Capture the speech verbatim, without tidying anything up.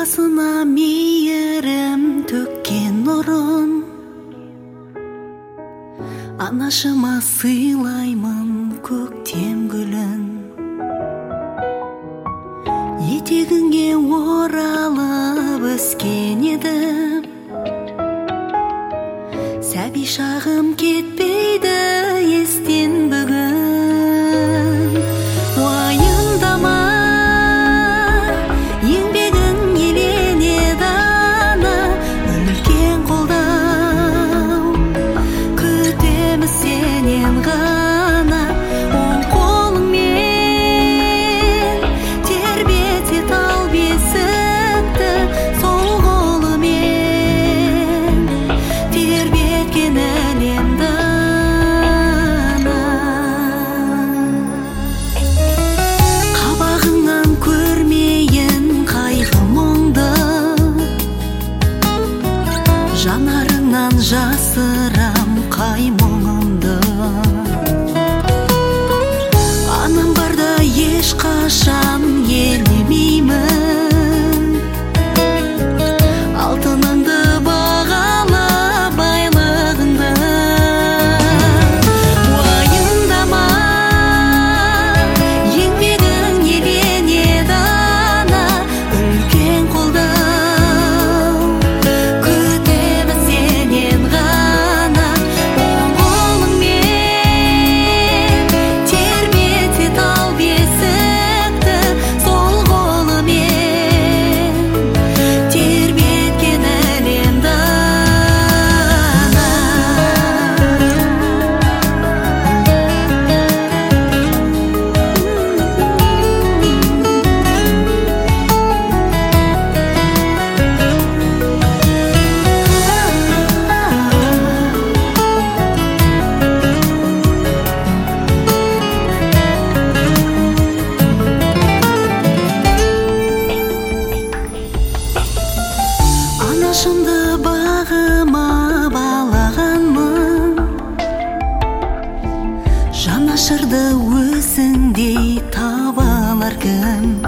Басына мейірім төккен нұрын, анашыма сыйлаймын көктем гүлін. Етегіңе оралып өскен едім, сәби шағым кетпейді естен бүгін. Уайымдама, еңбегің еленеді ана, үлкен қолдау күтеміз сенен ғана. Оң қолыңмен тербетет ал бесікті, сол қолымен тербеткен әлемді ана. Қабағыңнан көрмейін қайғы мұңды, жанарыңнан жасырам қай мұңымды. Анам барда ешқашан елемеймін, алтыныңды бағала байлығыңды. Уайымдама, еңбегің еленеді ана, үлкен қолдау күтеміз сенен ғана. Оң қолыңмен тербетет ал бесікті, сол қолымен тербеткен әлемді ана. Анашымды бағыма балағанмын, жанашырды өзіңдей таба алар кім?